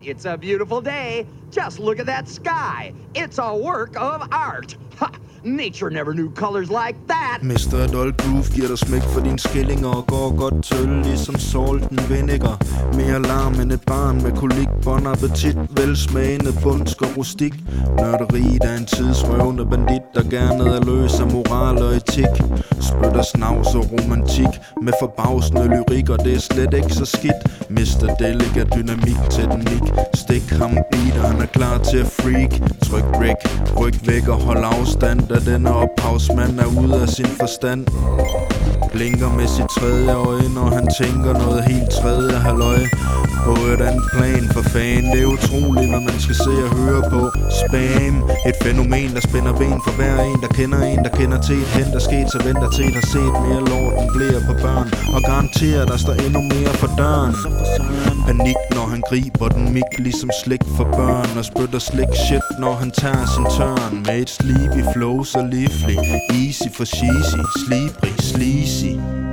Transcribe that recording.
It's a beautiful day. Just look at that sky. It's a work of art. Ha! Nature never knew colors like that. Mr. Adult Groove giver dig smæk for dine skillinger og går godt tøl ligesom salten vinegar. Mere larm end et barn med kolik, bon appetit, velsmagende, bundsk og rustik. Nørderiet er en tidsrøvende bandit, der gerne er løs af moral og etik. Spytter snavs og romantik med forbavsende lyrik, og det er slet ikke så skidt. Mr. Delic er dynamik til den nik. Stik ham beat, og han er klar til at freak. Tryk rec, ryk væk og hold afstand, da denne ophavsmand er ude af sin forstand. Blinker med sit tredje øje, når han tænker noget helt tredje halløj. På et andet plan for fan. Det er utroligt, hvad man skal se og høre på. Spam, et fænomen, der spænder ben for hver en, der kender til et hent, der sket, så venter til har set mere lort end blære på børn. Og garanterer, der står endnu mere for døren. Panik, når han griber den mik, ligesom slik for børn. Og spytter slik shit, når han tager sin tørn. Med et sleepy flow, så livlig. Easy for cheesy, slibrig, sleazy.